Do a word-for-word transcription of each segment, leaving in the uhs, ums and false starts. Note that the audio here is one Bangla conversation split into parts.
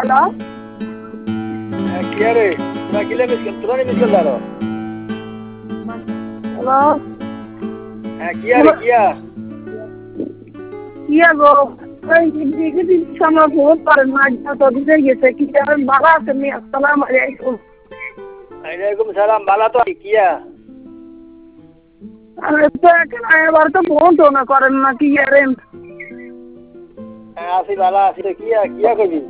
হ্যালো কি রে তোরা কিলে মিস তোরা মিস করলো হ্যালো হ্যাঁ কি রে কিয়া কিয়া গো ওই দিকে দিন সময় ফোন করেন না তো দিতে গেছে কি করেন ভালো আছেন নি আসসালামু আলাইকুম ওয়ালাইকুম সালাম বালা তো কিয়া আরে তো এখন এবার তো ফোন তো না করেন না কি করেন হ্যাঁ আসি বালা আসি তো কিয়া কিয়া কবি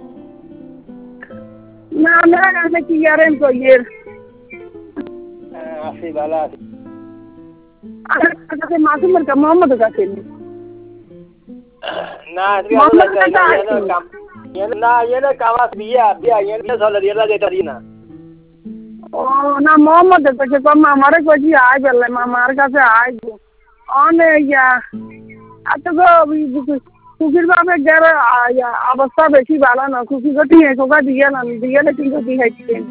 না না না কি করেন কইয়ের হ্যাঁ আসি বালা আসি আরে কাছে মাসুমের কা মোহাম্মদ কাছে না তুই আসলে কাম না এনে কামাস বিয়া বিয়া এনে চলে রিলা যেটা দিনা ও না মোহাম্মদ কাছে কম আমারে কইছি আই বললে মামার কাছে আই অনে ইয়া এত গো কুকির বাপে গেলে অবস্থা বেশি ভালো না কুকি গটি কোকা দিয়ে না দিয়ে না কিন্তু দিয়েছেন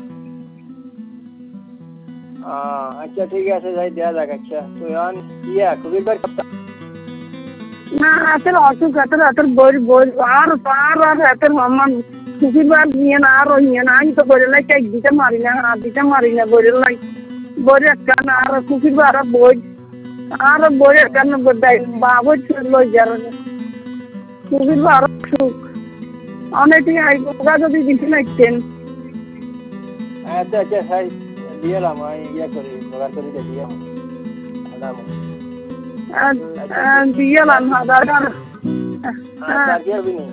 আচ্ছা ঠিক আছে যাই দেয়া যাক আচ্ছা তুই অন ইয়া কুকির বার না হাতের অসুখ হাতের হাতের বই বই আর পার আর হাতের মামান কুকির বার নিয়ে না আর নিয়ে না আমি তো বলে লাই কেক দিতে মারি না হাত দিতে মারি না বলে লাই বই একটা না আর কুকির বার বই আর বই একটা না বদাই বাবু লই যার কুকির বার অসুখ অনেকই আই কোকা যদি দিতে নাইতেন আচ্ছা আচ্ছা সাই দিলাম আমি ইয়া করি জোগাড় করে দিয়ে আলাম দিলাম হাজার আচ্ছা কি হবে নি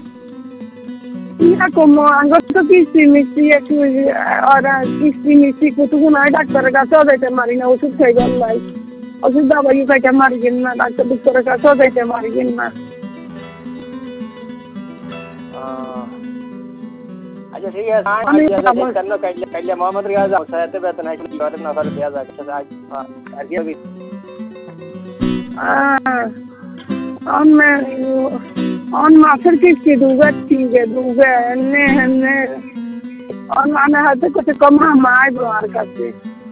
ইয়া como আঙ্গুর কিস্তি মিষ্টি একটু আর কিস্তি মিষ্টি কতক্ষণ আয় ডাক্তারের কাছেও যাইতে পারি না ওষুধ খাই গেলাই ওষুধ দাবাই খাইতে মারিগেন না ডাক্তার ডাক্তারের কাছেও যাইতে মারিগেন না আচ্ছা ঠিক আছে আমি কেন কাইলে কাইলে মোহাম্মদ রিয়াজ সাথে বেতন আছে কি করে না করে দেয়া যাক আজ আর কি হবে on me on মাসের কিস্তি দুগা তিনগে দুগা নে নে on মানে হাতে কত কম মাই আর কাছে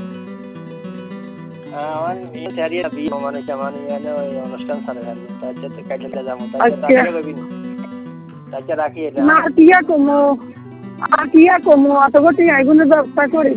অন এই চারিয়া বি মানে জামানি এনে ওই অনুষ্ঠান সারা গেল তাতে কাইলে যাবো তাতে তাকে রবি তাকে রাখি এটা না টিয়া কমো আর টিয়া কমো অত গটি আইগুনে ব্যবস্থা করি